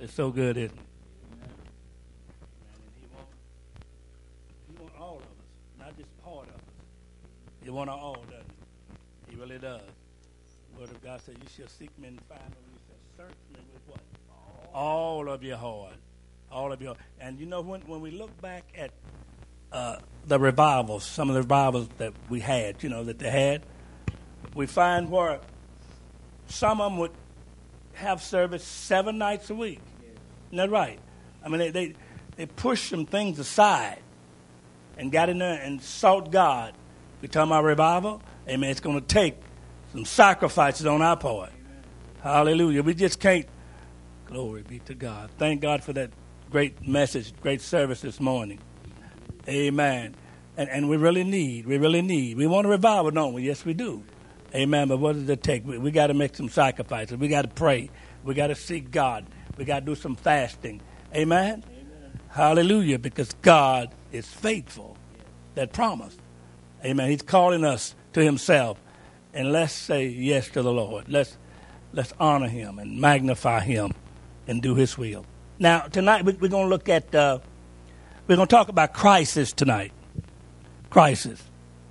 is so good, isn't it? He wants all of us, not just part of us. He wants all, doesn't he? He really does. The Word of God says, you shall seek me and find me. You shall search me with what? All of your heart. All of your heart. And you know, when we look back at the revivals, some of the revivals that we had, that they had, we find where some of them would have service 7 nights a week. Isn't that right? I mean, they pushed some things aside and got in there and sought God. We talking about revival? Amen. It's going to take some sacrifices on our part. Amen. Hallelujah. We just can't. Glory be to God. Thank God for that great message, great service this morning. Amen. And we really need. We want a revival, don't we? Yes, we do. Amen. But what does it take? We got to make some sacrifices. We got to pray. We got to seek God. We got to do some fasting. Amen? Amen. Hallelujah. Because God is faithful. That promise. Amen. He's calling us to himself. And let's say yes to the Lord. Let's honor him and magnify him and do his will. Now, tonight we're going to look at, we're going to talk about crisis tonight. Crisis.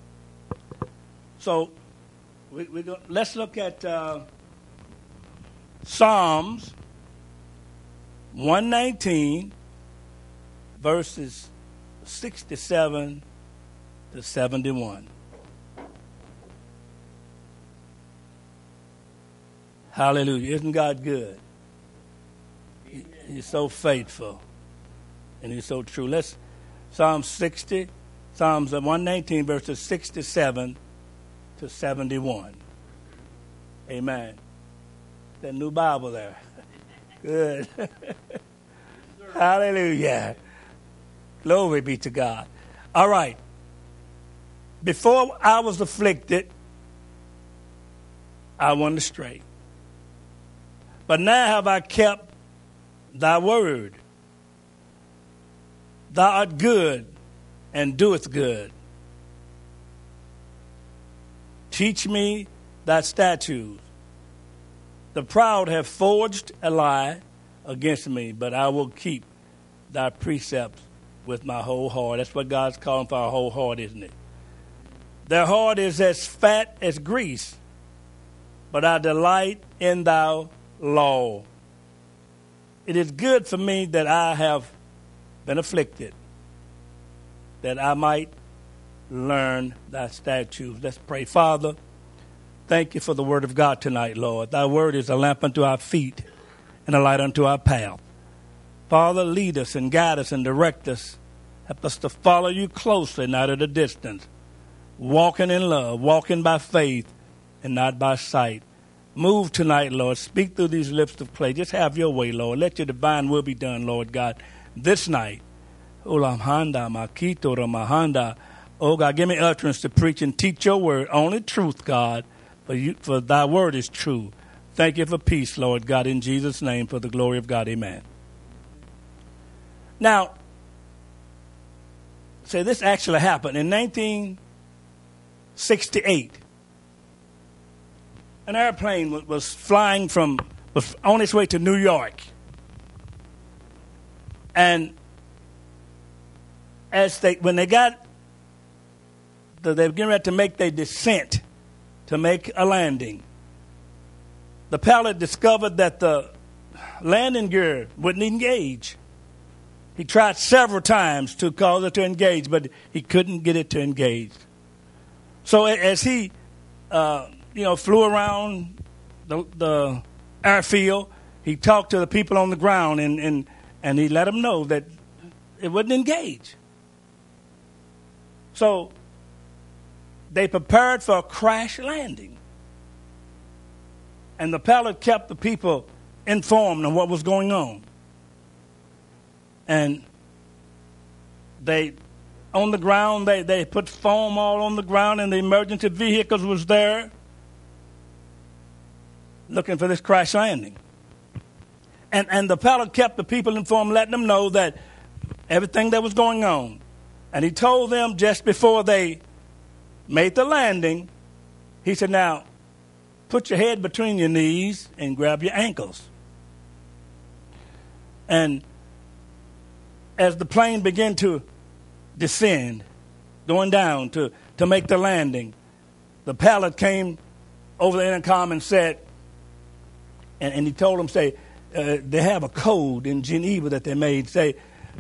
So, let's look at Psalms 119, verses 67 to 71. Hallelujah. Isn't God good? He's so faithful. And he's so true. Let's Psalms 119, verses 67 to 71. Amen. That new Bible there. Good. Hallelujah. Glory be to God. All right. Before I was afflicted, I went astray. But now have I kept thy word. Thou art good and doest good. Teach me thy statutes. The proud have forged a lie against me, but I will keep thy precepts with my whole heart. That's what God's calling for our whole heart, isn't it? Their heart is as fat as grease, but I delight in thy law. It is good for me that I have been afflicted, that I might learn thy statutes. Let's pray. Father, thank you for the word of God tonight, Lord. Thy word is a lamp unto our feet and a light unto our path. Father, lead us and guide us and direct us. Help us to follow you closely, not at a distance. Walking in love, walking by faith and not by sight. Move tonight, Lord. Speak through these lips of clay. Just have your way, Lord. Let your divine will be done, Lord God, this night. Oh, God, give me utterance to preach and teach your word. Only truth, God, for thy word is true. Thank you for peace, Lord God, in Jesus' name, for the glory of God. Amen. Now, this actually happened in 1968. An airplane was on its way to New York. And when they were getting ready to make their descent, to make a landing, the pilot discovered that the landing gear wouldn't engage. He tried several times to cause it to engage, but he couldn't get it to engage. So as he, flew around the airfield, he talked to the people on the ground and he let them know that it wouldn't engage. So they prepared for a crash landing. And the pilot kept the people informed of what was going on. And on the ground, they put foam all on the ground, and the emergency vehicles was there looking for this crash landing. And the pilot kept the people informed, letting them know that everything that was going on. And he told them just before they made the landing, he said, now, put your head between your knees and grab your ankles. And as the plane began to descend, going down to make the landing, the pilot came over the intercom and said, and he told them, say, they have a code in Geneva that they made, say,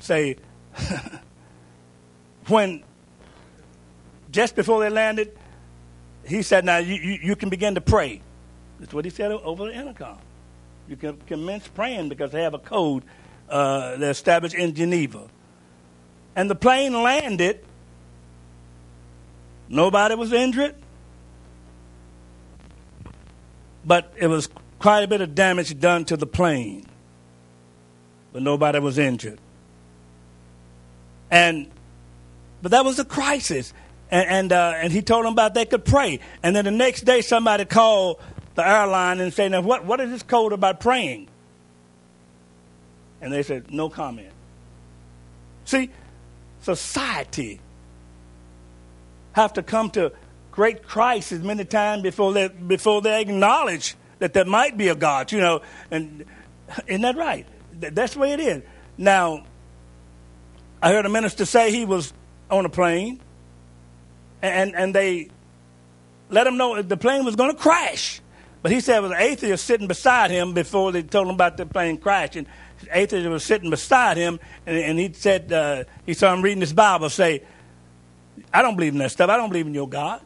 when, just before they landed, he said, now you can begin to pray. That's what he said over the intercom. You can commence praying because they have a code they're established in Geneva. And the plane landed. Nobody was injured. But it was quite a bit of damage done to the plane. But nobody was injured. But that was a crisis. And he told them about they could pray. And then the next day somebody called the airline and said, now what is this code about praying? And they said, no comment. See, society have to come to great crisis many times before they acknowledge that there might be a God, and isn't that right? That's the way it is. Now, I heard a minister say he was on a plane, and they let him know the plane was going to crash. But he said it was an atheist sitting beside him before they told him about the plane crashing. The atheist was sitting beside him, and he said, he saw him reading his Bible, say, I don't believe in that stuff. I don't believe in your God.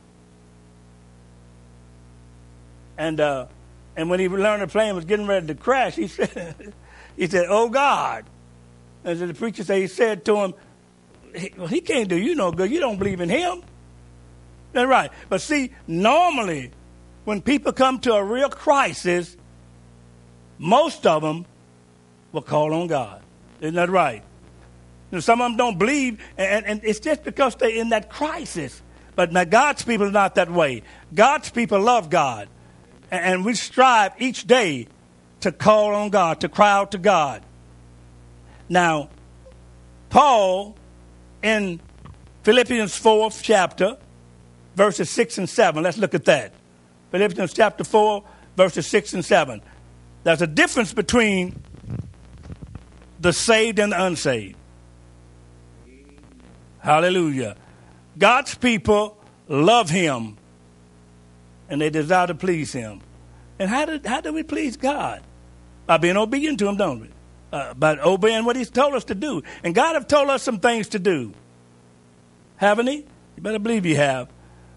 And when he learned the plane was getting ready to crash, he said, oh, God. And the preacher said, he said to him, he can't do you no good. You don't believe in him. That's right. But see, normally, when people come to a real crisis, most of them will call on God. Isn't that right? Some of them don't believe, and it's just because they're in that crisis. But now God's people are not that way. God's people love God. And we strive each day to call on God, to cry out to God. Now, Paul, in Philippians 4th chapter, verses 6 and 7, let's look at that. Philippians chapter 4, verses 6 and 7. There's a difference between the saved and the unsaved. Hallelujah. God's people love him, and they desire to please him. And how do we please God? By being obedient to him, don't we? By obeying what he's told us to do. And God have told us some things to do. Haven't he? You better believe you have.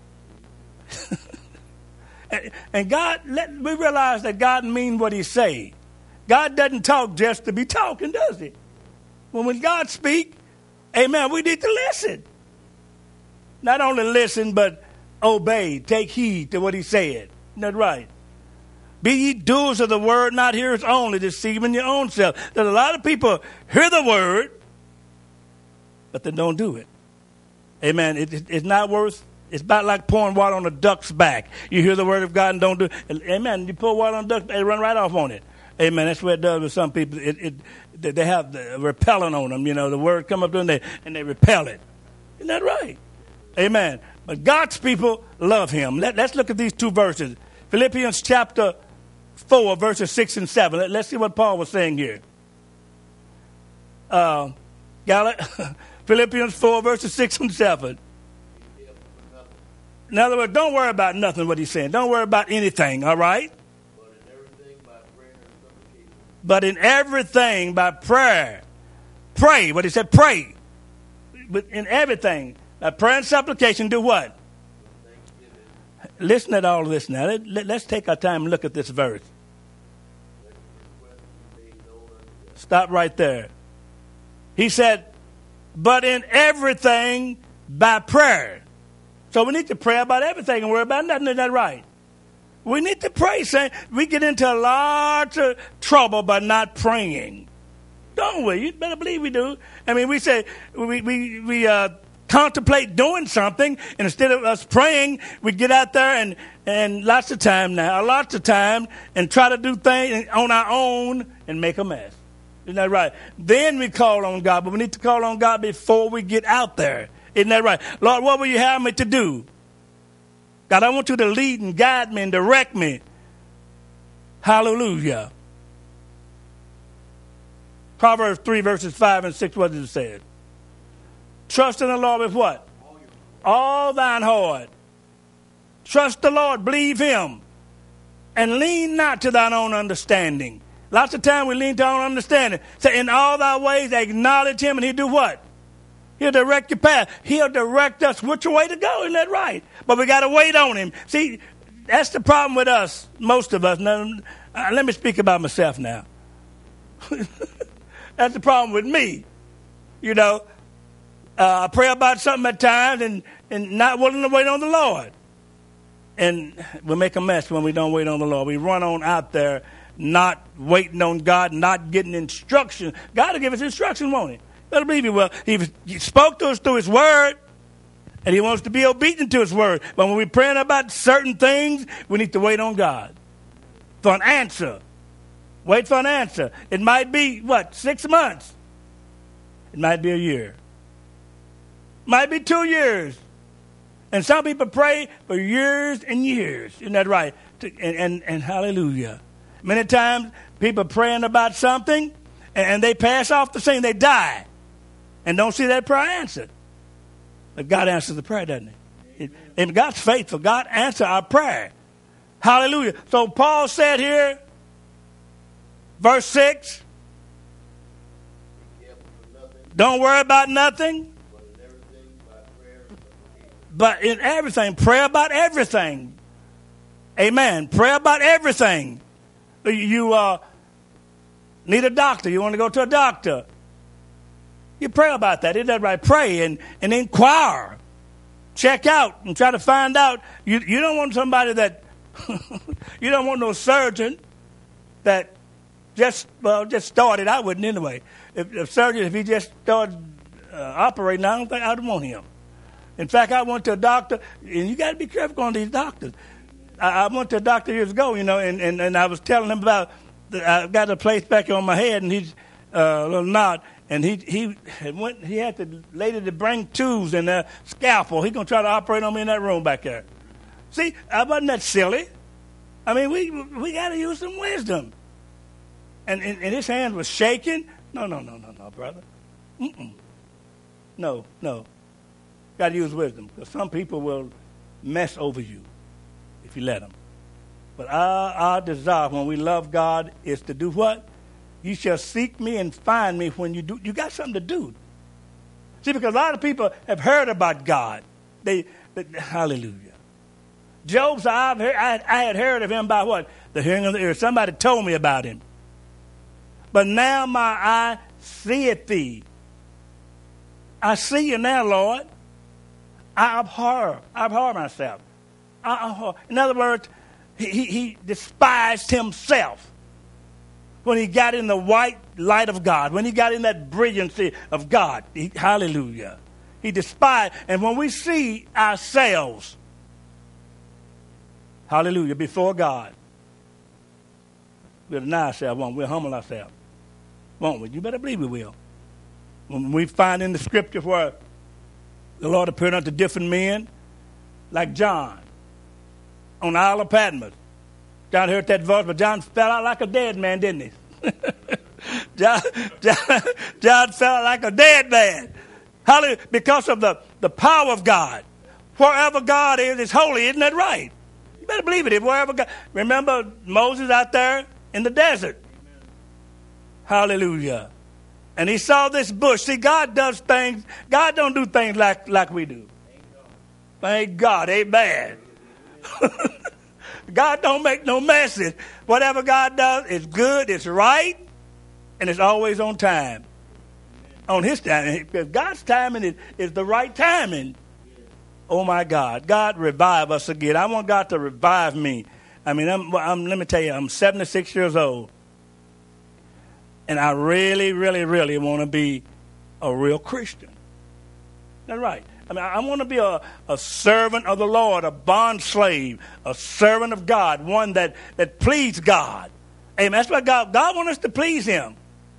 And God, we realize that God means what he say. God doesn't talk just to be talking, does he? When God speaks, amen, we need to listen. Not only listen, but obey. Take heed to what he said. Isn't that right? Be ye doers of the word, not hearers only, deceiving your own self. There's a lot of people hear the word, but they don't do it. Amen. It's not worth. It's about like pouring water on a duck's back. You hear the word of God and don't do it. Amen. You pour water on a duck's back, they run right off on it. Amen. That's what it does with some people. They have the repellent on them. The word come up to them and they repel it. Isn't that right? Amen. But God's people love him. Let's look at these two verses. Philippians chapter 4, verses 6 and 7. Let's see what Paul was saying here. Philippians 4, verses 6 and 7. In other words, don't worry about nothing, what he's saying. Don't worry about anything, all right? But in everything by prayer. Pray. What he said, pray. But in everything, by prayer and supplication, do what? Listen at all of this now. Let's take our time and look at this verse. Stop right there. He said, but in everything by prayer. So we need to pray about everything and worry about nothing. Is that right? We need to pray, saying we get into a lot of trouble by not praying. Don't we? You better believe we do. I mean, we say we contemplate doing something, and instead of us praying, we get out there and lots of time, and try to do things on our own and make a mess. Isn't that right? Then we call on God, but we need to call on God before we get out there. Isn't that right? Lord, what will you have me to do? God, I want you to lead and guide me and direct me. Hallelujah. Proverbs 3, verses 5 and 6, what does it say? Trust in the Lord with what? All thine heart. Trust the Lord, believe him, and lean not to thine own understanding. Lots of time we lean to our own understanding. Say, in all thy ways, acknowledge him, and he'll do what? He'll direct your path. He'll direct us which way to go. Isn't that right? But we got to wait on him. See, that's the problem with us, most of us. Now, let me speak about myself now. That's the problem with me. You know, I pray about something at times and not willing to wait on the Lord. And we make a mess when we don't wait on the Lord. We run on out there not waiting on God, not getting instruction. God will give us instruction, won't he? Better believe he will. He spoke to us through his word, and he wants to be obedient to his word. But when we're praying about certain things, we need to wait on God for an answer. Wait for an answer. It might be, 6 months. It might be a year. Might be 2 years. And some people pray for years and years. Isn't that right? And hallelujah. Many times people praying about something and they pass off the scene. They die and don't see that prayer answered. But God answers the prayer, doesn't he? And God's faithful. God answers our prayer. Hallelujah. So Paul said here, verse 6, don't worry about nothing. But in everything, pray about everything. Amen. Pray about everything. You need a doctor. You want to go to a doctor. You pray about that. Isn't that right? Pray and inquire. Check out and try to find out. You don't want somebody that, you don't want no surgeon that just started. I wouldn't anyway. If surgeon, if he just started operating, I don't think I'd want him. In fact, I went to a doctor, and you got to be careful going to these doctors. I went to a doctor years ago, and I was telling him about, I got a place back on my head, and he's a little knot, and he had the lady to bring tubes and a scalpel. He's going to try to operate on me in that room back there. See, I wasn't that silly. I mean, we got to use some wisdom. And his hand was shaking. No, brother. No. Got to use wisdom, because some people will mess over you if you let them. But our desire when we love God is to do what? You shall seek me and find me when you do. You got something to do. See, because a lot of people have heard about God. Hallelujah. Job said, I had heard of him by what? The hearing of the ear. Somebody told me about him. But now my eye seeth thee. I see you now, Lord. I abhor myself. In other words, he despised himself when he got in the white light of God, when he got in that brilliancy of God. Hallelujah. He despised. And when we see ourselves, hallelujah, before God, we'll deny ourselves, won't we? We'll humble ourselves, won't we? You better believe we will. When we find in the scripture where the Lord appeared unto different men, like John, on the Isle of Patmos. John heard that voice, but John fell out like a dead man, didn't he? John fell out like a dead man. Hallelujah. Because of the power of God. Wherever God is holy, isn't that right? You better believe it. Wherever God. Remember Moses out there in the desert. Hallelujah. And he saw this bush. See, God does things. God don't do things like we do. Thank God. Amen. God don't make no messes. Whatever God does is good, it's right, and it's always on time. On his time. Because God's timing is the right timing. Oh, my God. God, revive us again. I want God to revive me. I mean, let me tell you, I'm 76 years old. And I really, really, really want to be a real Christian. That's right. I mean, I want to be a servant of the Lord, a bond slave, a servant of God, one that pleases God. Amen. That's what God wants us to please him.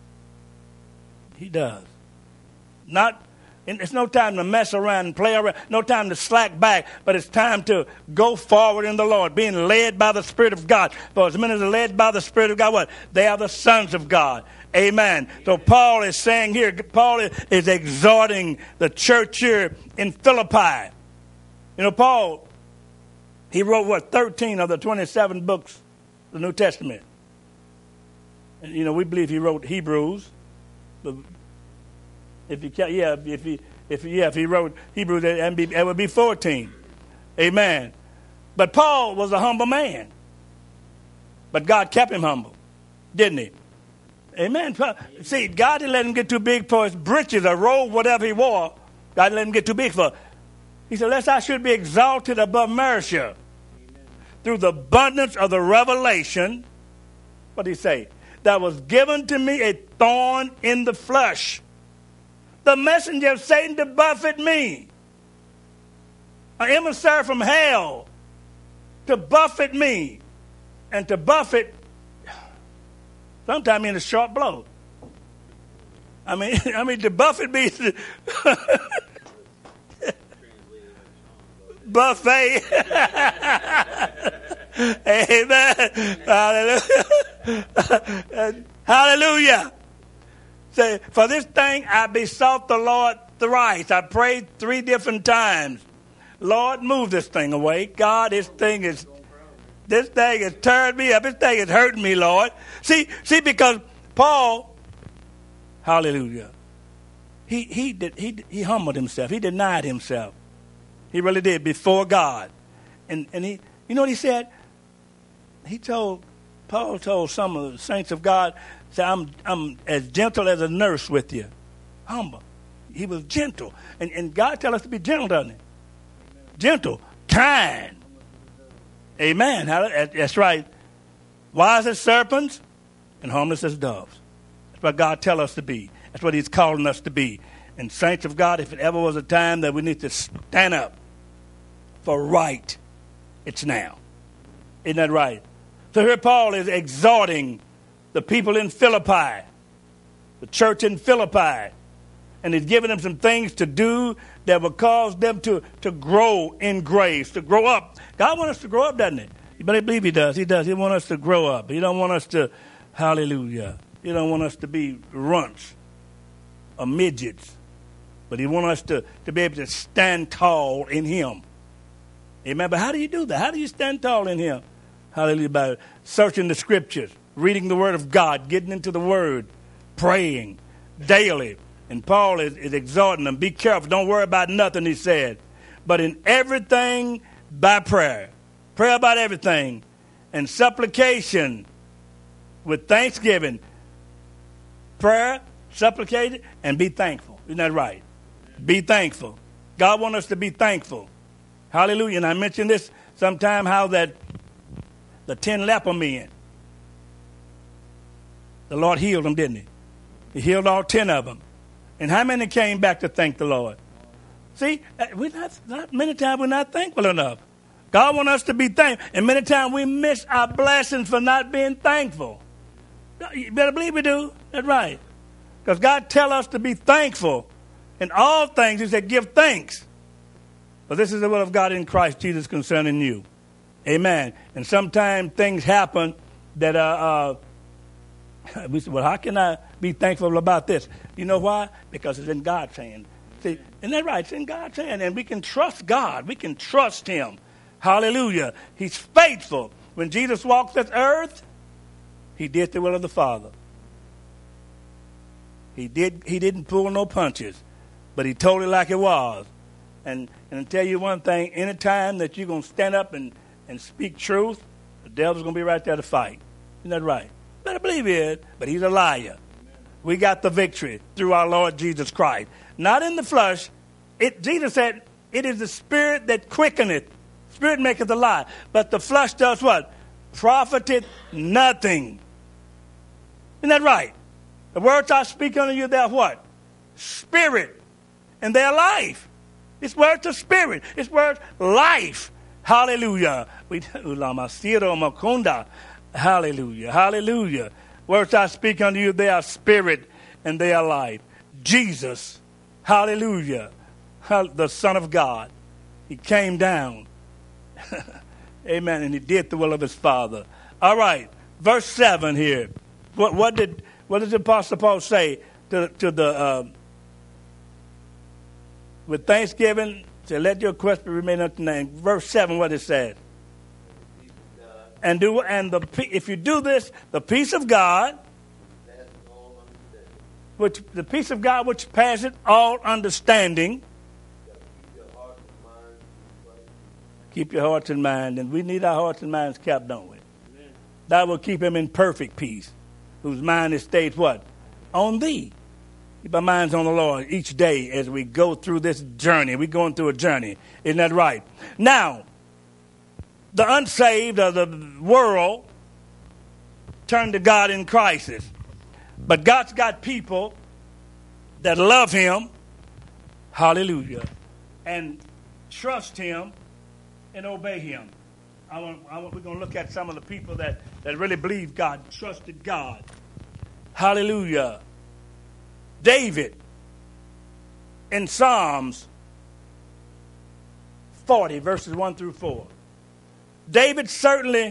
He does. It's no time to mess around and play around. No time to slack back, but it's time to go forward in the Lord, being led by the Spirit of God. For as many as are led by the Spirit of God, what? They are the sons of God. Amen. So Paul is saying here, Paul is exhorting the church here in Philippi. You know, Paul, he wrote, 13 of the 27 books of the New Testament. And, you know, we believe he wrote Hebrews. But if he wrote Hebrews, it would be 14. Amen. But Paul was a humble man. But God kept him humble, didn't he? Amen. See, God didn't let him get too big for his breeches or robe, whatever he wore. God didn't let him get too big for it. He said, lest I should be exalted above measure through the abundance of the revelation, what did he say? That was given to me a thorn in the flesh, the messenger of Satan to buffet me, an emissary from hell to buffet me, and to buffet sometimes means a sharp blow. I mean, to buffet means buffet. Amen. Hallelujah. Hallelujah. Say, for this thing I besought the Lord thrice. I prayed 3 different times. Lord, move this thing away. God, this thing has turned me up. This thing is hurting me, Lord. See, because Paul, hallelujah, he humbled himself. He denied himself. He really did before God. And he, you know what he said? Paul told some of the saints of God, said, I'm as gentle as a nurse with you. Humble. He was gentle. And God tells us to be gentle, doesn't he? Gentle, kind. Amen. That's right. Wise as serpents and harmless as doves. That's what God tells us to be. That's what he's calling us to be. And saints of God, if it ever was a time that we need to stand up for right, it's now. Isn't that right? So here Paul is exhorting the people in Philippi, the church in Philippi, and he's giving them some things to do that will cause them to grow in grace, to grow up. God wants us to grow up, doesn't he? You better believe he does. He does. He wants us to grow up. He don't want us to, hallelujah, he don't want us to be runts or midgets. But he wants us to be able to stand tall in him. Amen. But how do you do that? How do you stand tall in him? Hallelujah. By searching the scriptures, reading the word of God, getting into the word, praying daily. And Paul is exhorting them, be careful. Don't worry about nothing, he said. But in everything by prayer. Pray about everything. And supplication with thanksgiving. Prayer, supplication, and be thankful. Isn't that right? Be thankful. God wants us to be thankful. Hallelujah. And I mentioned this sometime, how that the 10 leper men, the Lord healed them, didn't he? He healed all 10 of them. And how many came back to thank the Lord? See, not many times we're not thankful enough. God wants us to be thankful. And many times we miss our blessings for not being thankful. You better believe we do. That's right. Because God tells us to be thankful. In all things, he said, give thanks. For this is the will of God in Christ Jesus concerning you. Amen. And sometimes things happen that we say, well, how can I be thankful about this? You know why? Because it's in God's hand. See, isn't that right? It's in God's hand. And we can trust God. We can trust him. Hallelujah. He's faithful. When Jesus walked this earth, he did the will of the Father. He didn't pull no punches, but he told it like it was. And I'll tell you one thing, anytime that you're going to stand up and speak truth, the devil's going to be right there to fight. Isn't that right? Better believe it, but he's a liar. We got the victory through our Lord Jesus Christ. Not in the flesh. Jesus said, it is the spirit that quickeneth. Spirit maketh alive. But the flesh does what? Profiteth nothing. Isn't that right? The words I speak unto you, they're what? Spirit. And they're life. It's words of spirit. It's words life. Hallelujah. Hallelujah. Hallelujah. Words I speak unto you, they are spirit and they are life. Jesus. Hallelujah. The Son of God. He came down. Amen. And he did the will of his Father. All right. Verse 7 here. What did What does the Apostle Paul say to the with thanksgiving? To let your request remain unto name. Verse 7, what it says. If you do this, the peace of God, which passeth all understanding, keep your hearts and mind. And we need our hearts and minds kept, don't we? Amen. That will keep him in perfect peace, whose mind is stayed what? On thee. Keep our minds on the Lord each day as we go through this journey. We're going through a journey. Isn't that right? Now, the unsaved of the world turn to God in crisis. But God's got people that love him, hallelujah, and trust him and obey him. We're going to look at some of the people that really believe God, trusted God. Hallelujah. David, in Psalms 40, verses 1 through 4. David certainly,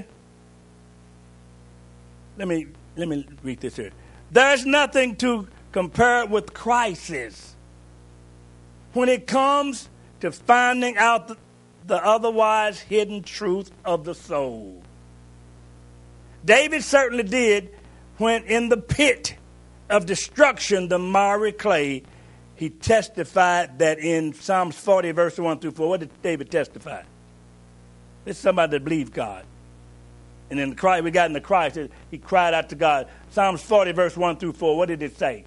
let me read this here. There's nothing to compare it with crisis when it comes to finding out the otherwise hidden truth of the soul. David certainly did when in the pit of destruction, the miry clay, he testified that in Psalms 40, verse 1 through 4. What did David testify? It's somebody that believed God. And in the cry, we got in the cry, he cried out to God. Psalms 40, verse 1 through 4. What did it say?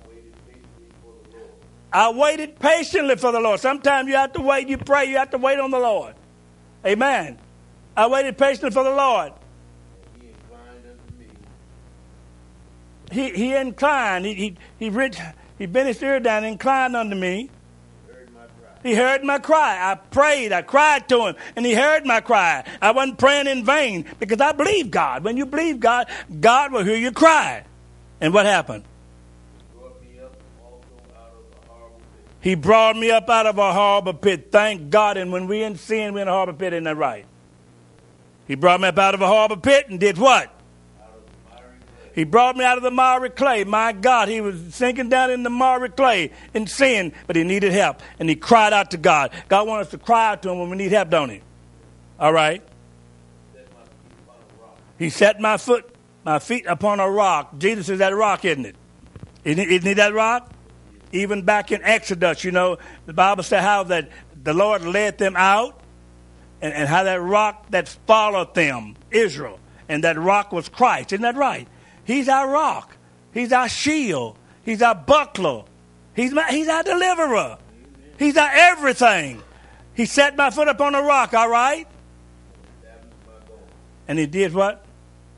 I waited patiently for the Lord. Sometimes you have to wait, you pray, you have to wait on the Lord. Amen. I waited patiently for the Lord. He inclined. He bent his ear down and inclined unto me. He heard my cry. I prayed. I cried to him, and he heard my cry. I wasn't praying in vain because I believe God. When you believe God, God will hear your cry. And what happened? He brought me up out of a horrible pit. Thank God. And when we're in sin, we're in a horrible pit. Isn't that right? He brought me up out of a horrible pit and did what? He brought me out of the miry clay. My God, he was sinking down in the miry clay in sin, but he needed help. And he cried out to God. God wants us to cry out to him when we need help, don't he? All right. He set my feet upon a rock. Jesus is that rock, isn't it? Isn't he that rock? Even back in Exodus, you know, the Bible said how that the Lord led them out and how that rock that followed them, Israel, and that rock was Christ. Isn't that right? He's our rock. He's our shield. He's our buckler. He's our deliverer. He's our everything. He set my foot upon a rock, all right? And he did what?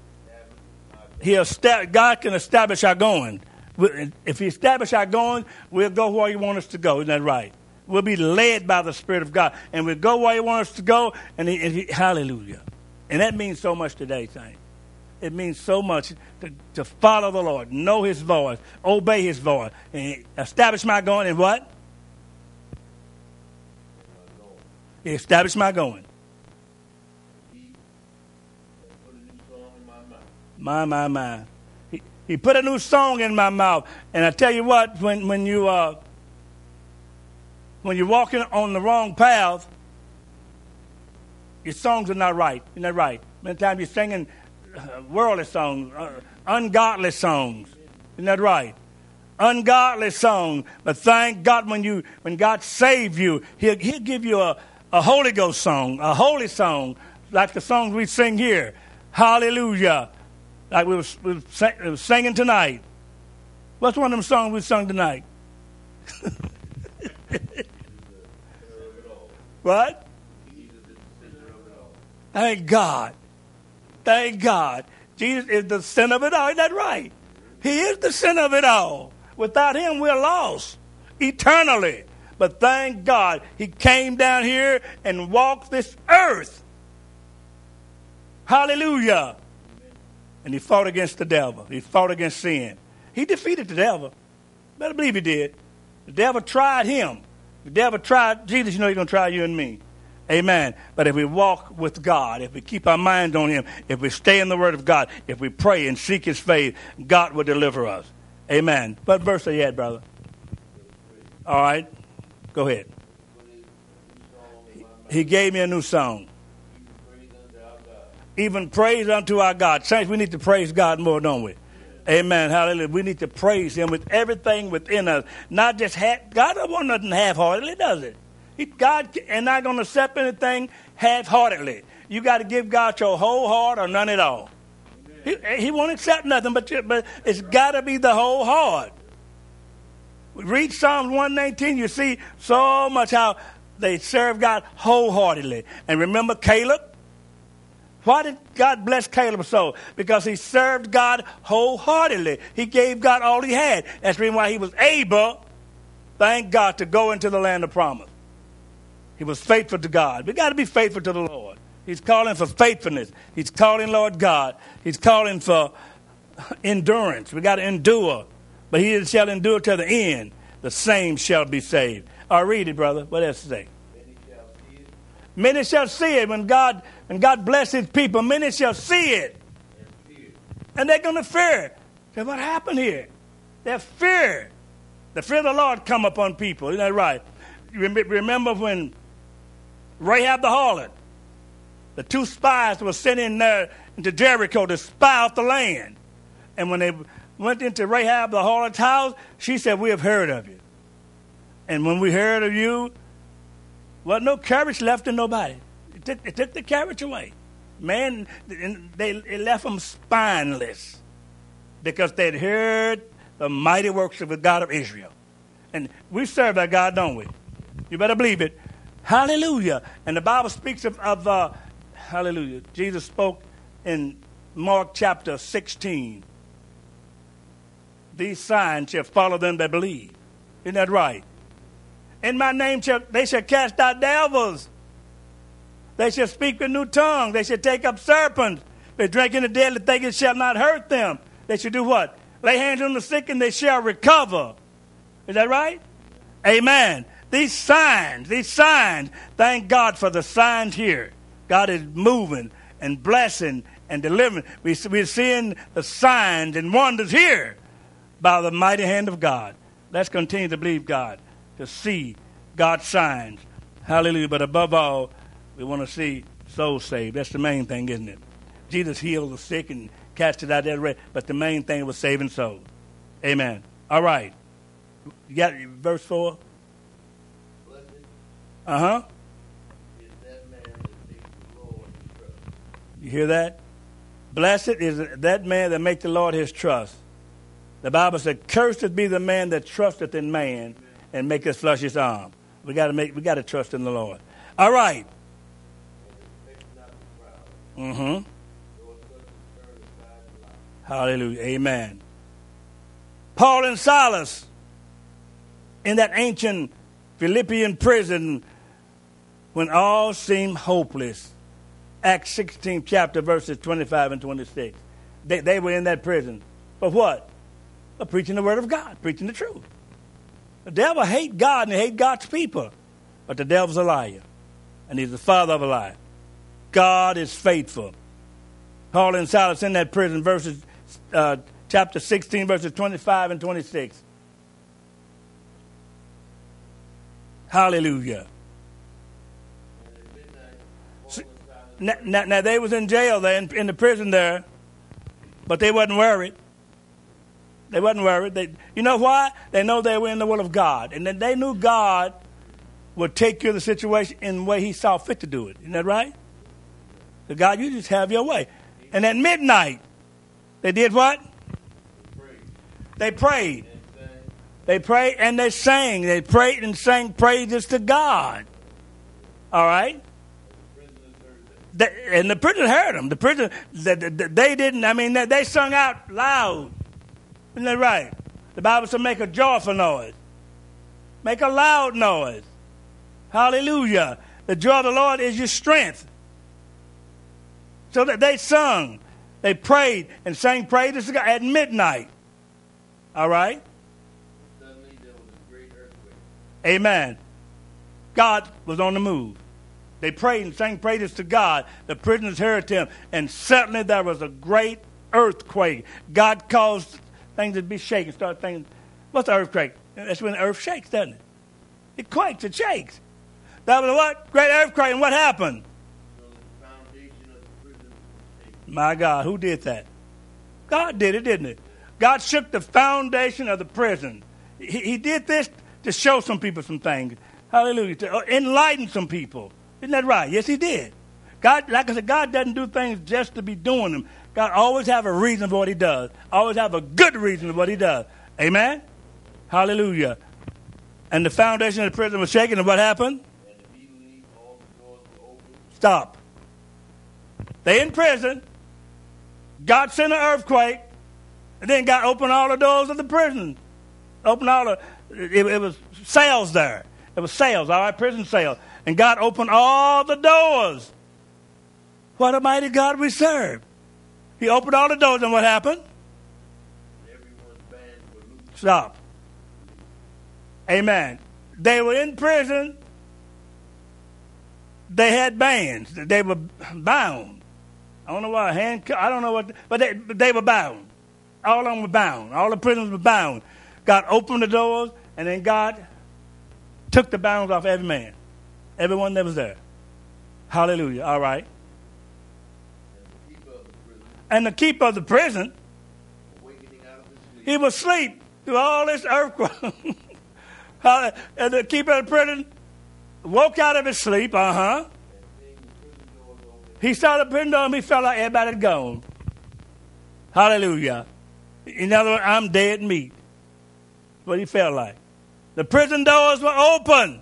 God can establish our going. If he establishes our going, we'll go where he wants us to go. Isn't that right? We'll be led by the Spirit of God. And we'll go where he wants us to go. And hallelujah. And that means so much today, saints. It means so much to follow the Lord, know his voice, obey his voice, and establish my going in what? He established my going. My. He put a new song in my mouth. And I tell you what, when you're walking on the wrong path, your songs are not right. Isn't that right? Many times you're singing worldly songs, ungodly songs. Isn't that right? Ungodly songs. But thank God when God saves you, He'll give you a Holy Ghost song, a holy song, like the songs we sing here. Hallelujah. Like we were singing tonight. What's one of them songs we sung tonight? What? Thank God. Thank God. Jesus is the sin of it all. Isn't that right? He is the sin of it all. Without him, we're lost eternally. But thank God, he came down here and walked this earth. Hallelujah. And he fought against the devil. He fought against sin. He defeated the devil. Better believe he did. The devil tried him. The devil tried Jesus. You know he's going to try you and me. Amen. But if we walk with God, if we keep our minds on him, if we stay in the word of God, if we pray and seek his face, God will deliver us. Amen. What verse are you at, brother? All right. Go ahead. He gave me a new song. Even praise unto our God. Saints, we need to praise God more, don't we? Amen. Hallelujah. We need to praise him with everything within us. Not just God don't want nothing half-heartedly, does it? God is not going to accept anything half-heartedly. You got to give God your whole heart or none at all. He won't accept nothing, but it's got to be the whole heart. Read Psalms 119. You see so much how they serve God wholeheartedly. And remember Caleb? Why did God bless Caleb so? Because he served God wholeheartedly. He gave God all he had. That's the reason why he was able, thank God, to go into the land of promise. He was faithful to God. We got to be faithful to the Lord. He's calling for faithfulness. He's calling, Lord God. He's calling for endurance. We got to endure. But he that shall endure to the end, the same shall be saved. All right, read it, brother. What else to say? Many shall see it when God bless his people. Many shall see it. And they're going to fear. So what happened here? They're fear. The fear of the Lord come upon people. Isn't that right? Remember when Rahab the harlot, the two spies were sent in there into Jericho to spy out the land. And when they went into Rahab the harlot's house, she said, we have heard of you. And when we heard of you, well, no courage left in nobody. It took the courage away. Man, it left them spineless because they'd heard the mighty works of the God of Israel. And we serve that God, don't we? You better believe it. Hallelujah. And the Bible speaks of hallelujah. Jesus spoke in Mark chapter 16. These signs shall follow them that believe. Isn't that right? In my name they shall cast out devils. They shall speak with new tongues. They shall take up serpents. They drink in the deadly thing, it shall not hurt them. They shall do what? Lay hands on the sick and they shall recover. Is that right? Amen. These signs, thank God for the signs here. God is moving and blessing and delivering. We're seeing the signs and wonders here by the mighty hand of God. Let's continue to believe God, to see God's signs. Hallelujah. But above all, we want to see souls saved. That's the main thing, isn't it? Jesus healed the sick and cast it out there, but the main thing was saving souls. Amen. All right. You got verse 4? Uh-huh. You hear that? Blessed is that man that makes the Lord his trust. The Bible said, cursed be the man that trusteth in man and maketh flush his arm. We got to trust in the Lord. All right. Mm-hmm. Hallelujah. Amen. Paul and Silas in that ancient Philippian prison when all seemed hopeless. Acts 16th chapter verses 25 and 26. They were in that prison. For what? For preaching the word of God, preaching the truth. The devil hates God and he hates God's people. But the devil's a liar. And he's the father of a lie. God is faithful. Paul and Silas in that prison, chapter 16, verses 25 and 26. Hallelujah. Now they was in jail there, in the prison there, but they wasn't worried. They wasn't worried. You know why? They know they were in the will of God. And then they knew God would take care of the situation in the way he saw fit to do it. Isn't that right? So God, you just have your way. And at midnight, they did what? They prayed. They prayed and they sang. They prayed and sang praises to God. All right? And the prison heard them. The prison, they didn't, they sung out loud. Isn't that right? The Bible said make a joyful noise. Make a loud noise. Hallelujah. The joy of the Lord is your strength. So that they sung. They prayed and sang praises to God at midnight. All right? Suddenly there was a great earthquake. Amen. God was on the move. They prayed and sang praises to God. The prisoners heard him. And suddenly there was a great earthquake. God caused things to be shaken. Start thinking, what's an earthquake? That's when the earth shakes, doesn't it? It quakes, it shakes. That was a what? Great earthquake. And what happened? The foundation of the prison was shaken. My God, who did that? God did it, didn't it? God shook the foundation of the prison. He did this to show some people some things. Hallelujah. To enlighten some people. Isn't that right? Yes, he did. God, like I said, God doesn't do things just to be doing them. God always have a reason for what he does. Always have a good reason for what he does. Amen? Hallelujah. And the foundation of the prison was shaken, and what happened? And immediately all the doors were opened. Stop. They in prison. God sent an earthquake, and then God opened all the doors of the prison. Opened all the, it was cells there. It was cells, all right, prison cells. And God opened all the doors. What a mighty God we serve. He opened all the doors, and what happened? Everyone's bands were loosed. Stop. Amen. They were in prison. They had bands. They were bound. I don't know why. I don't know what. But they were bound. All of them were bound. All the prisoners were bound. God opened the doors, and then God took the bounds off every man. Everyone that was there. Hallelujah. All right. And the keeper of the prison, Awakening out of his sleep. he was asleep through all this earthquake. And the keeper of the prison woke out of his sleep. And seeing the prison doors open, He saw the prison door and he felt like everybody had gone. Hallelujah. In other words, I'm dead meat. That's what he felt like. The prison doors were open.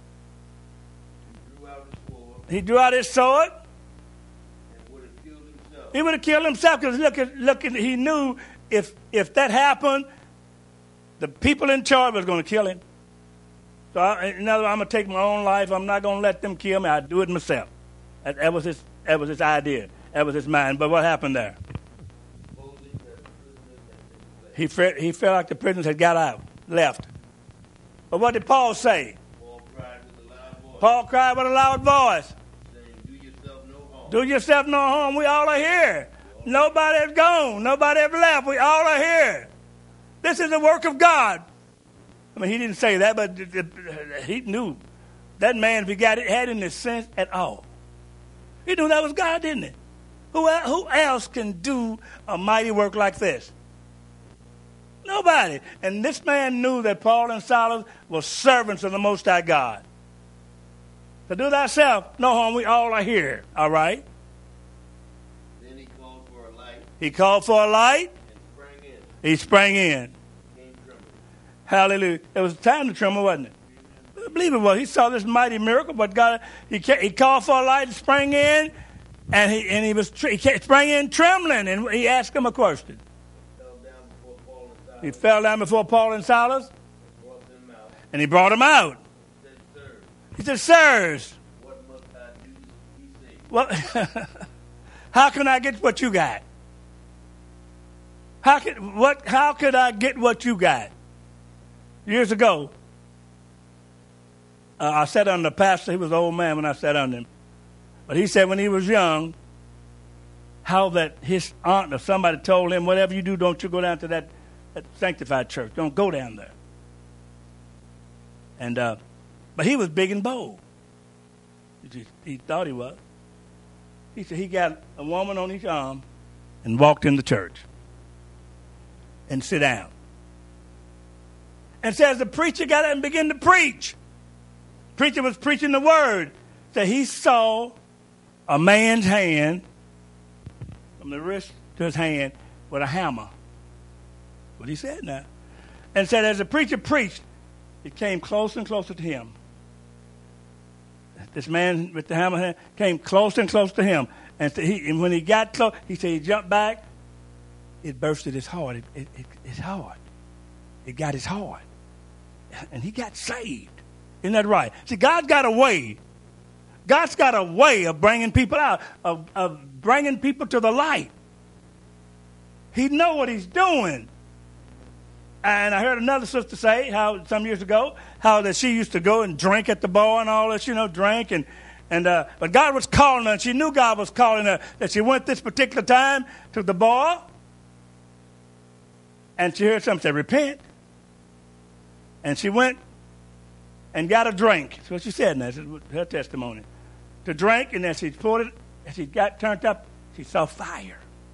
he drew out his sword He drew out his sword. and would have killed himself. He would have killed himself because he knew if that happened, the people in charge was going to kill him. So in other words, I'm going to take my own life. I'm not going to let them kill me. I'll do it myself. That was his idea. That was his mind. But what happened there? Supposing that the prisoners had been fled. He felt like the prisoners had got out, left. But what did Paul say? Paul cried with a loud voice, Paul cried with a loud voice. saying, "Do yourself no harm." Do yourself no harm. We all are here. Nobody has gone. Nobody has left. We all are here. This is the work of God. I mean, he didn't say that, but he knew that man, if he had any sense at all, he knew that was God, didn't he? Who else can do a mighty work like this? Nobody. And this man knew that Paul and Silas were servants of the Most High God. So do thyself no harm. We all are here. All right? Then he called for a light He called for a light. and sprang in, He sprang in. came trembling. Hallelujah. It was time to tremble, wasn't it? I believe it was. He saw this mighty miracle, but God, he called for a light and sprang in, and he sprang in trembling, and he asked him a question. He fell down before Paul and Silas, He fell down before Paul and Silas, brought them out. and he brought him out. He said, "Sirs, He said, "Sirs, what must I do?" He said, what, how can I get what you got? How could I get what you got?" Years ago, I sat under the pastor. He was an old man when I sat under him. But he said when he was young, how that his aunt or somebody told him, "Whatever you do, don't you go down to that sanctified church. Don't go down there." And but he was big and bold. He thought he was. He said he got a woman on each arm and walked in the church and sit down. And says the preacher got up and began to preach. Preacher was preaching the word. So he saw a man's hand from the wrist to his hand with a hammer. What he said now. And said as the preacher preached, it came closer and closer to him. This man with the hammer hand came closer and closer to him. And when he got close, he said he jumped back. It bursted his heart. His heart. It got his heart. And he got saved. Isn't that right? See, God's got a way. God's got a way of bringing people out, of bringing people to the light. He know what he's doing. And I heard another sister say how some years ago how that she used to go and drink at the bar and all this, drink and But God was calling her, and she knew God was calling her, that she went this particular time to the bar, and she heard something say, repent. And she went and got a drink. That's what she said, and that's her testimony. To drink, and then she poured it, and she got turned up, she saw fire.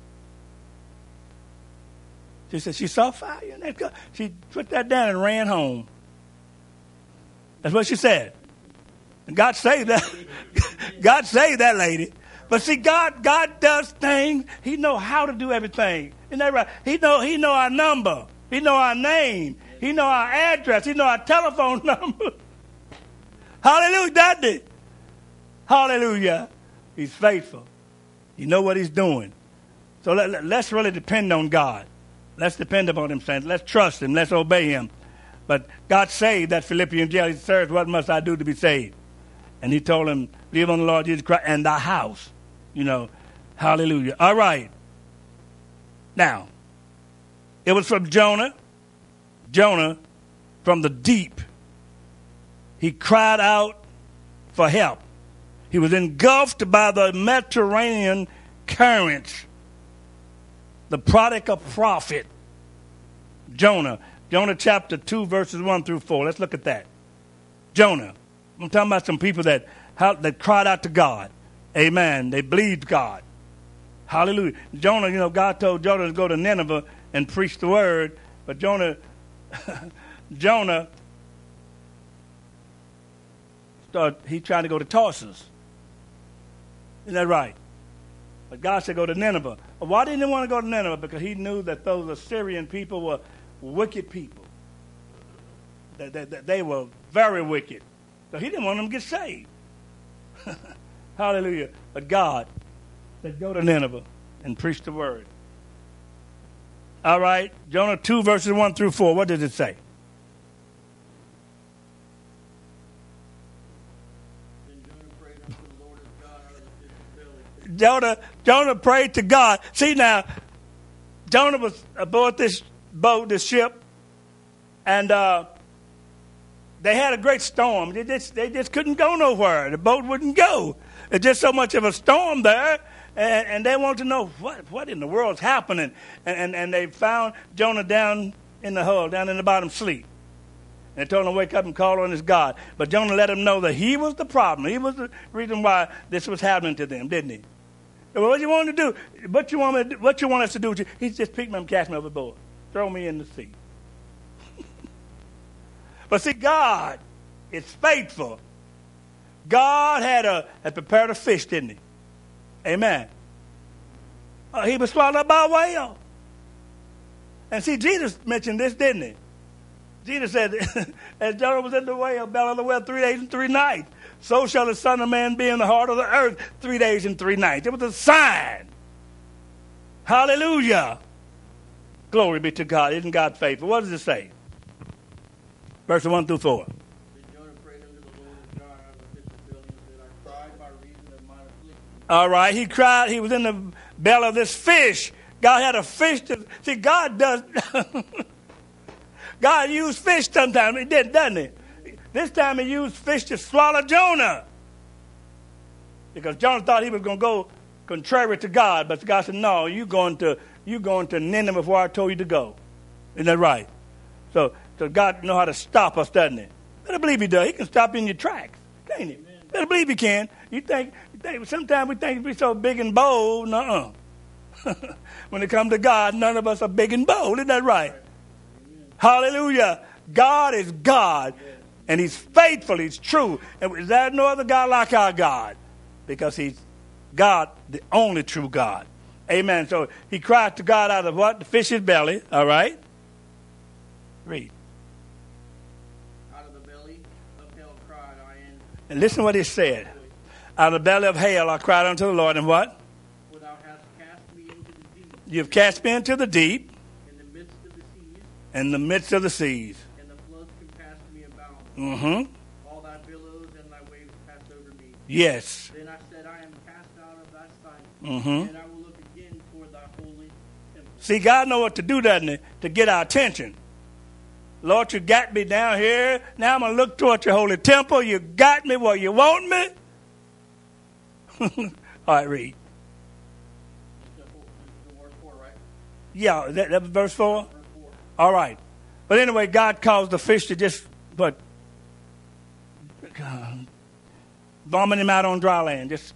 She said she saw fire. And she put that down and ran home. That's what she said. And God saved that. God saved that lady. But see, God does things. He knows how to do everything. Isn't that right? He know our number. He know our name. He know our address. He know our telephone number. Hallelujah, doesn't he? Hallelujah. He's faithful. You know what he's doing. So let's really depend on God. Let's depend upon him, saints. Let's trust him. Let's obey him. But God saved that Philippian jail. He said, what must I do to be saved? And he told him, believe on the Lord Jesus Christ and thy house. You know, hallelujah. All right. Now, it was from Jonah. Jonah, from the deep, he cried out for help. He was engulfed by the Mediterranean currents. The prodigal prophet, Jonah. Jonah chapter 2, verses 1 through 4. Let's look at that. Jonah. I'm talking about some people that cried out to God. Amen. They believed God. Hallelujah. Jonah, you know, God told Jonah to go to Nineveh and preach the word. But Jonah, he tried to go to Tarsus. Isn't that right? But God said go to Nineveh. Why didn't he want to go to Nineveh? Because he knew that those Assyrian people were wicked people. They were very wicked. So he didn't want them to get saved. Hallelujah. But God said go to Nineveh and preach the word. All right. Jonah 2, verses 1 through 4. What does it say? Jonah prayed to God. See now, Jonah was aboard this boat, this ship, and they had a great storm. They just couldn't go nowhere. The boat wouldn't go. There's just so much of a storm there, and they wanted to know what in the world's happening. And they found Jonah down in the hull, down in the bottom, asleep. And they told him to wake up and call on his God. But Jonah let him know that he was the problem. He was the reason why this was happening to them, didn't he? What you want to do? What you want us to do? He just pick me up and cast me overboard. Throw me in the sea. But see, God is faithful. God had prepared a fish, didn't he? Amen. He was swallowed up by a whale. And see, Jesus mentioned this, didn't he? Jesus said, as Jonah was in the whale, belly of the whale 3 days and 3 nights, so shall the Son of Man be in the heart of the earth 3 days and 3 nights. It was a sign. Hallelujah. Glory be to God. Isn't God faithful? What does it say? Verses 1 through 4. Then Jonah prayed unto the Lord his God out of the pit of belly, and said, I cried by reason of mine affliction. All right. He cried. He was in the belly of this fish. God had a fish to... See, God does... God used fish sometimes. He did, doesn't he? This time he used fish to swallow Jonah. Because Jonah thought he was going to go contrary to God. But God said, no, you're going to Nineveh before I told you to go. Isn't that right? So God knows how to stop us, doesn't he? Better believe he does. He can stop you in your tracks, can't he? Amen. Better believe he can. You think sometimes we think we're so big and bold. Nuh-uh. When it comes to God, none of us are big and bold. Isn't that right? Hallelujah. God is God. And he's faithful. He's true. And there's no other God like our God. Because he's God, the only true God. Amen. So he cried to God out of what? The fish's belly. All right. Read. Out of the belly of hell cried I, and listen what he said. Out of the belly of hell I cried unto the Lord. And what? For thou hast cast me into the deep. You have cast me into the deep. In the midst of the seas. In the midst of the seas. And the floods compassed me about. Mm-hmm. All thy billows and thy waves passed over me. Yes. Then I said, I am cast out of thy sight. Mm-hmm. And I will look again toward thy holy temple. See, God knows what to do, doesn't he? To get our attention. Lord, you got me down here. Now I'm going to look toward your holy temple. You got me where you want me. All right, read. Verse 4, right? Yeah, that was verse 4? Verse 4. All right. But anyway, God caused the fish to just, vomit him out on dry land. Just,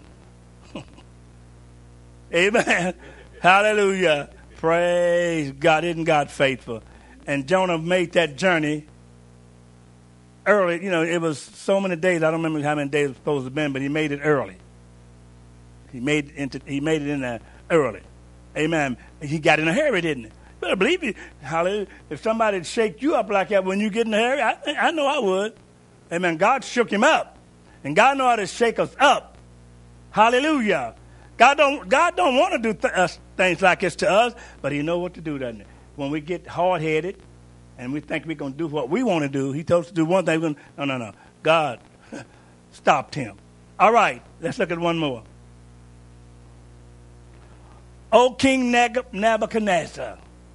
amen. Hallelujah. Praise God. Isn't God faithful? And Jonah made that journey early. You know, it was so many days. I don't remember how many days it was supposed to have been, but he made it early. He made it in there early. Amen. He got in a hurry, didn't he? Better believe it. Hallelujah. If somebody'd shake you up like that when you get in a hurry, I know I would. Amen. God shook him up. And God know how to shake us up. Hallelujah. God don't want to do things like this to us, but he know what to do, doesn't he? When we get hard-headed and we think we're going to do what we want to do, he told us to do one thing. No. God stopped him. All right. Let's look at one more. O King Nebuchadnezzar.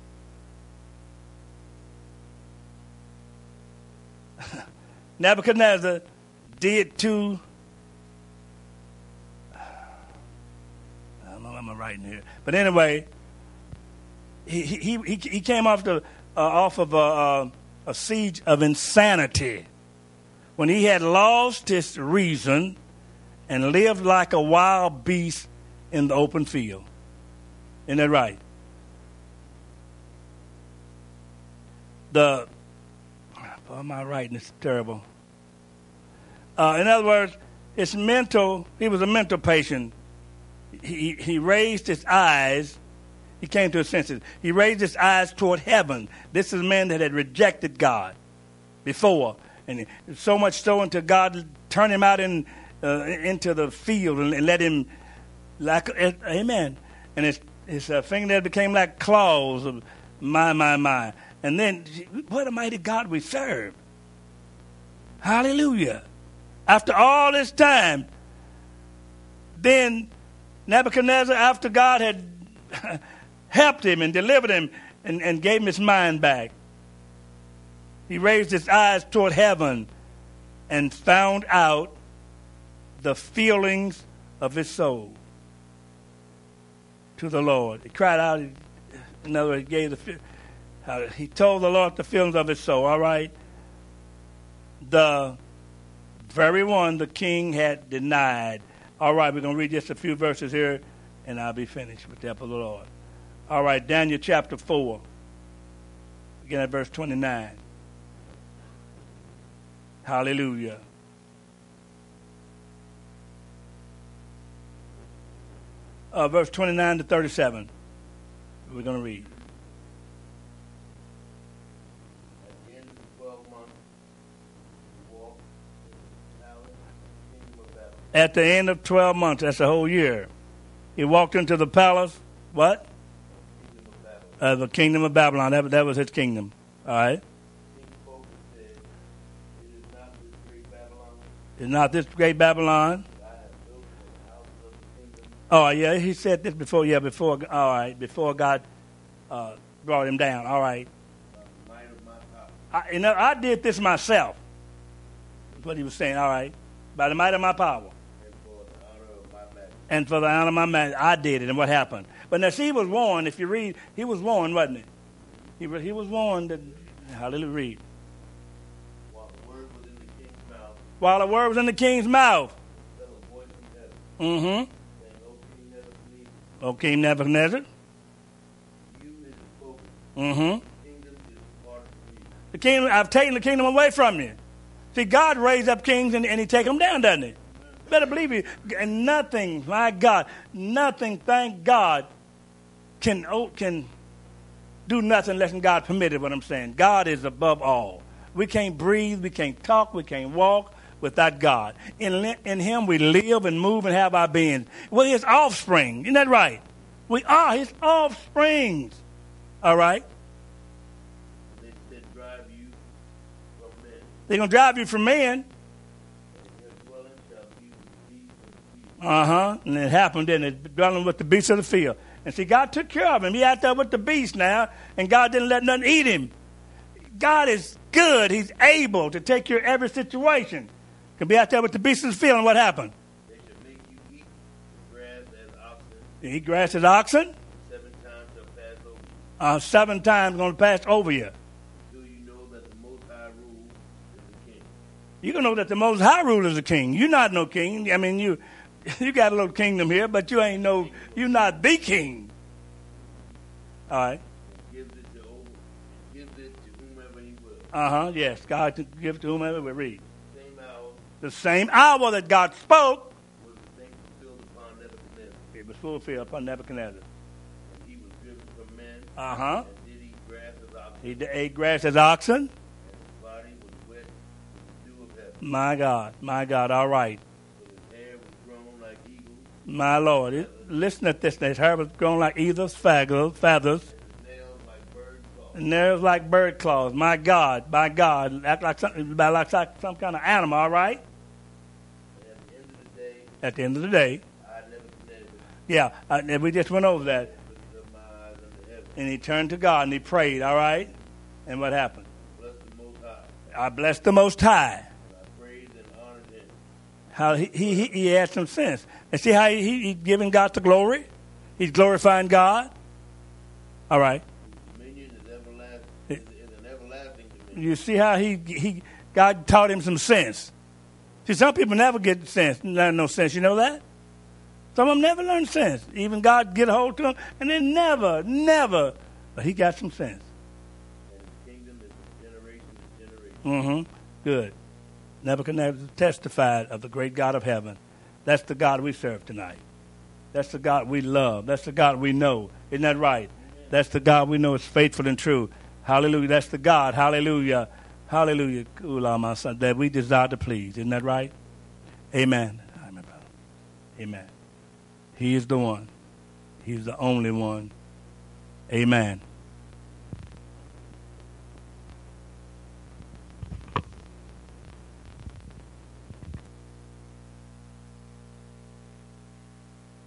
Nebuchadnezzar did to, I don't know what I'm writing here, but anyway, he came off of a siege of insanity when he had lost his reason and lived like a wild beast in the open field. Isn't that right? What am I writing? It's terrible. In other words, he was a mental patient. He raised his eyes. He came to his senses. He raised his eyes toward heaven. This is a man that had rejected God before. And so much so until God turned him out into the field and let him, amen. And his fingernails became like claws of my. And then, what a mighty God we serve. Hallelujah. After all this time, then Nebuchadnezzar, after God had helped him and delivered him and gave him his mind back, he raised his eyes toward heaven and found out the feelings of his soul to the Lord. He cried out. In other words, he told the Lord the feelings of his soul. All right. The very one the king had denied. All right, we're going to read just a few verses here, and I'll be finished with the help of the Lord. All right, Daniel chapter 4. Again at verse 29. Hallelujah. Verse 29 to 37. We're going to read. At the end of 12 months, that's a whole year, he walked into the palace. What? The kingdom of Babylon. That was his kingdom. All right. Is not this great Babylon? Oh, yeah, he said this before. Yeah, before. All right, before God brought him down. All right. I did this myself. That's what he was saying. All right. By the might of my power. And for the honor of my man, I did it. And what happened? But now, see, he was warned. If you read, he was warned, wasn't he? He was warned that, hallelujah, read. While the word was in the king's mouth. While the word was in the king's mouth. Mm-hmm. O King Nebuchadnezzar. Mm-hmm. The kingdom, I've taken the kingdom away from you. See, God raised up kings and he take them down, doesn't he? Better believe it. And nothing, my God, nothing, thank God, can do nothing unless God permitted what I'm saying. God is above all. We can't breathe, we can't talk, we can't walk without God. In him we live and move and have our being. We're his offspring. Isn't that right? We are his offsprings. All right? They drive you from men. They're going to drive you from men. And it happened, didn't it? Dwelling with the beasts of the field. And see, God took care of him. He out there with the beast now, and God didn't let nothing eat him. God is good. He's able to take care of every situation. Can be out there with the beasts of the field, and what happened? They should make you eat He grass his oxen. 7 times shall pass over you. 7 times going to pass over you. Until you know that the Most High rule is the king. You're going to know that the Most High ruler is the king. You're not no king. I mean, you got a little kingdom here, but you're not the king. All right. Gives it to whomever he will. Yes, God to give to whomever we read. Same hour The same hour that God spoke, was the thing fulfilled upon Nebuchadnezzar. it was fulfilled upon Nebuchadnezzar. And he was driven from men. Uh-huh. And did eat grass as oxen. He ate grass as oxen. And his body was wet with the dew of heaven. My God, all right. So his hair was grown like eagles. My Lord, listen at this. His hair was grown like eagle's feathers, And his nails like bird claws. and nails like bird claws. My God, act like some kind of animal, all right? And At the end of the day, I Nebuchadnezzar yeah, and we just went over that. lifted up my eyes unto heaven. And he turned to God and he prayed, all right? And what happened? Bless the Most High. I blessed the Most High. And I praised and honored him. How he had some sense. And see how he's giving God the glory? He's glorifying God. All right. Dominion is everlasting. Is an everlasting dominion. You see how God taught him some sense. See, some people never get sense, learn no sense. You know that? Some of them never learn sense. Even God get a hold to them, and they never. But he got some sense. And his kingdom is from generation to generation. Good. Nebuchadnezzar testified of the great God of heaven. That's the God we serve tonight. That's the God we love. That's the God we know. Isn't that right? That's the God we know is faithful and true. Hallelujah. That's the God. Hallelujah. Hallelujah. My son, that we desire to please. Isn't that right? Amen. Amen. He is the one. He's the only one. Amen.